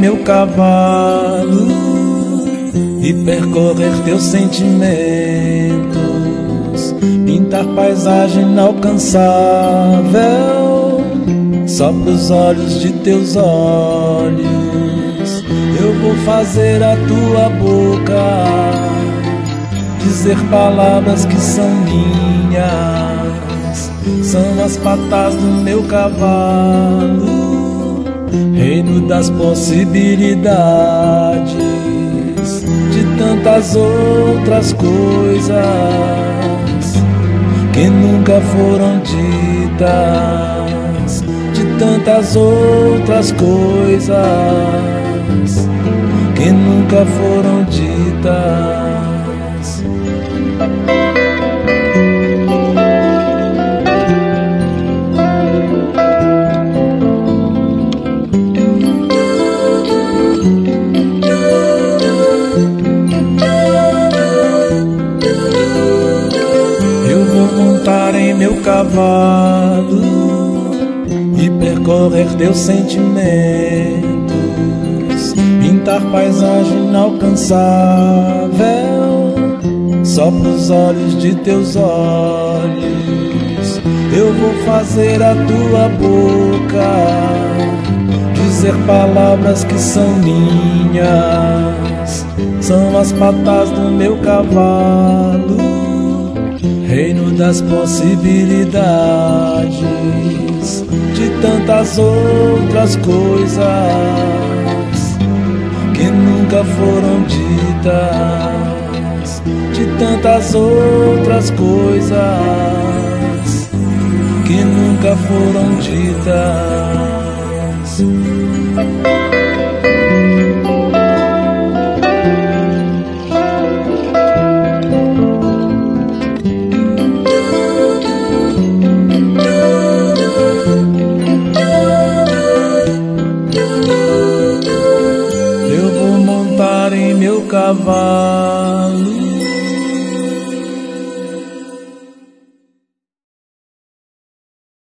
meu cavalo e percorrer teus sentimentos, pintar paisagem inalcançável só pros olhos de teus olhos. Eu vou fazer a tua boca dizer palavras que são minhas, são as patas do meu cavalo, reino das possibilidades, de tantas outras coisas que nunca foram ditas, de tantas outras coisas que nunca foram ditas. Em meu cavalo e percorrer teus sentimentos, pintar paisagem inalcançável só pros olhos de teus olhos. Eu vou fazer a tua boca dizer palavras que são minhas, são as patas do meu cavalo, reino das possibilidades, de tantas outras coisas que nunca foram ditas, de tantas outras coisas que nunca foram ditas. Cavalo